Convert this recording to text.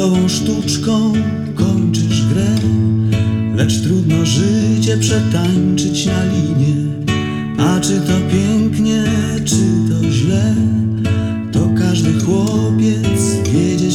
Surową sztuczką kończysz grę, lecz trudno życie przetańczyć na linii.